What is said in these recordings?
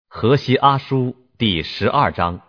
何西阿书第12章。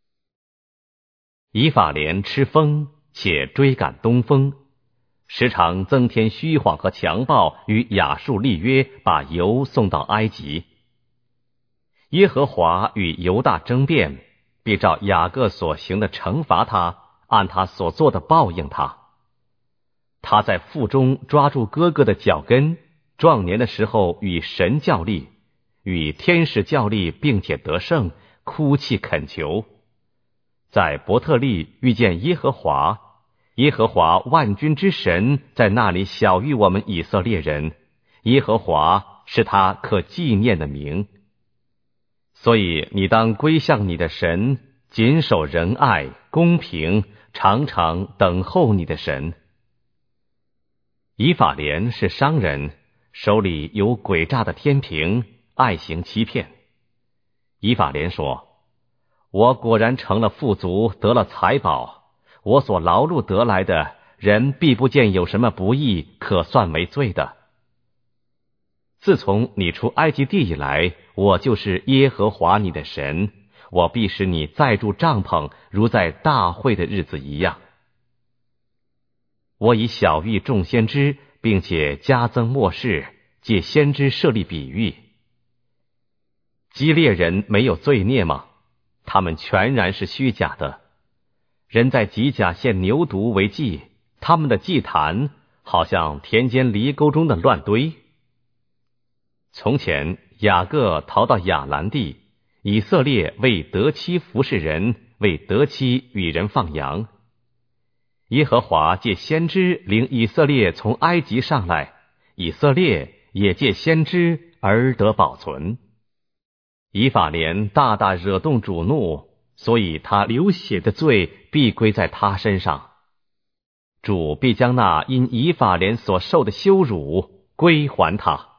以法莲吃风，且追赶东风，时常增添虚谎和强暴，与亚述立约，把油送到埃及。耶和华与犹大争辩，必照雅各所行的惩罚他，按他所做的报应他。他在腹中抓住哥哥的脚跟，壮年的时候与神较力，与天使较力，并且得胜，哭泣恳求。在伯特利遇见耶和华，耶和华万军之神在那里晓谕我们以色列人，耶和华是他可纪念的名。所以你当归向你的神，谨守仁爱公平，常常等候你的神。以法莲是商人，手里有诡诈的天平，爱行欺骗。以法莲说，我果然成了富足，得了财宝，我所劳碌得来的，人必不见有什么不义可算为罪的。自从你出埃及地以来，我就是耶和华你的神，我必使你再住帐篷，如在大会的日子一样。我以晓谕众先知，并且加增末世，借先知设立比喻。基列人没有罪孽吗？他们全然是虚假的。人在吉甲献牛犊为祭，他们的祭坛好像田间犁沟中的乱堆。从前雅各逃到亚兰地，以色列为得妻服侍人，为得妻与人放羊。耶和华借先知领以色列从埃及上来，以色列也借先知而得保存。以法莲大大惹动主怒，所以他流血的罪必归在他身上。主必将那因以法莲所受的羞辱归还他。